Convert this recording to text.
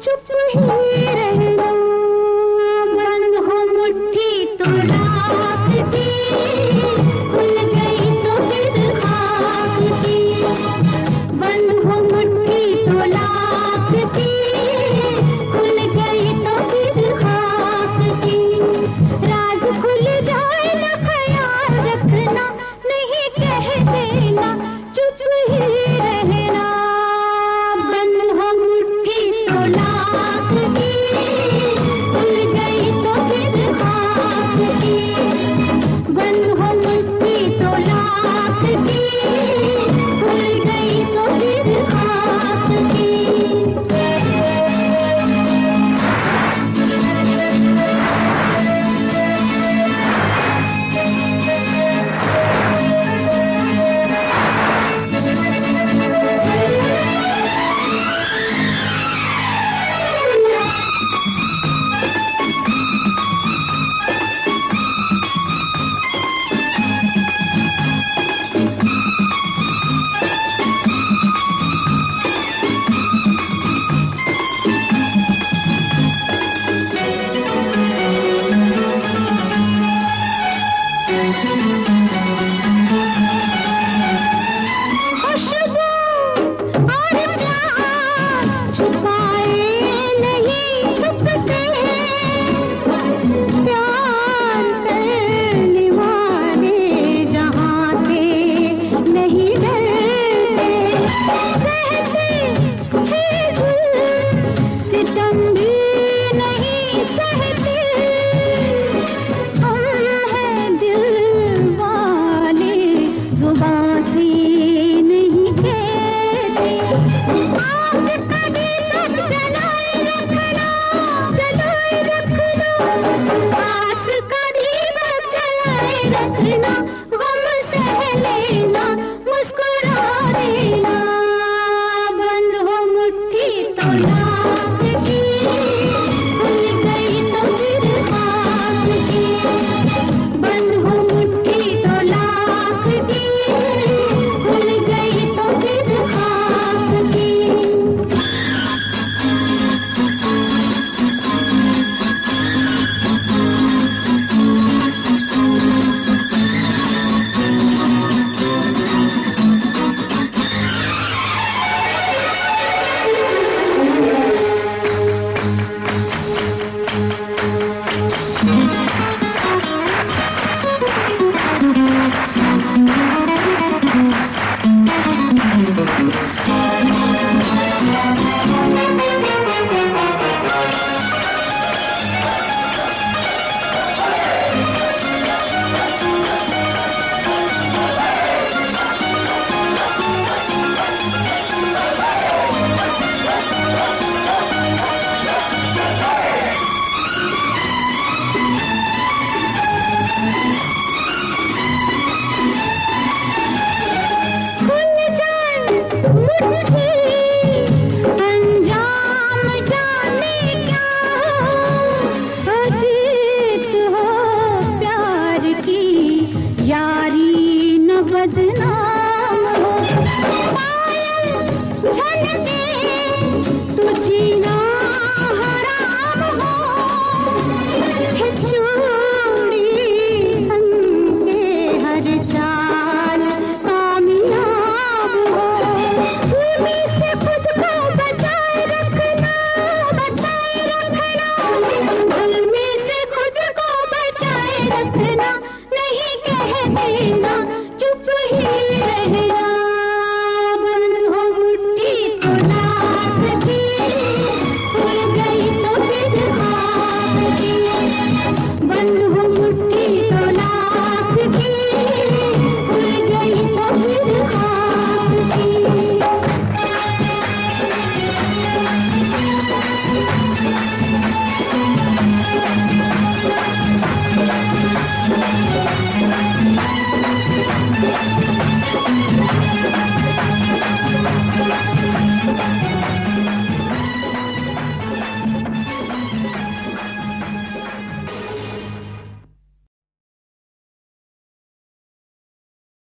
चुप ही रहना, बंद हो मुट्ठी तो रात की, खुल गई तो फिर खाक की, बंद हो मुट्ठी तो रात की, खुल गई तो फिर खाक की, राज खुल जाए ना ख्याल रखना, नहीं कह देना चुप ही रहना, बंद हो मुट्ठी तो लाख की, खुल गई तो फिर खाक की, बंद हो मुट्ठी तो लाख की, खुल गई तो फिर खाक की। खुशबू और प्यार छुपाए नहीं छुपते, प्यार करने वाले जहाँ से नहीं डरते, सहते हैं जुल्म सितम भी नहीं सहते।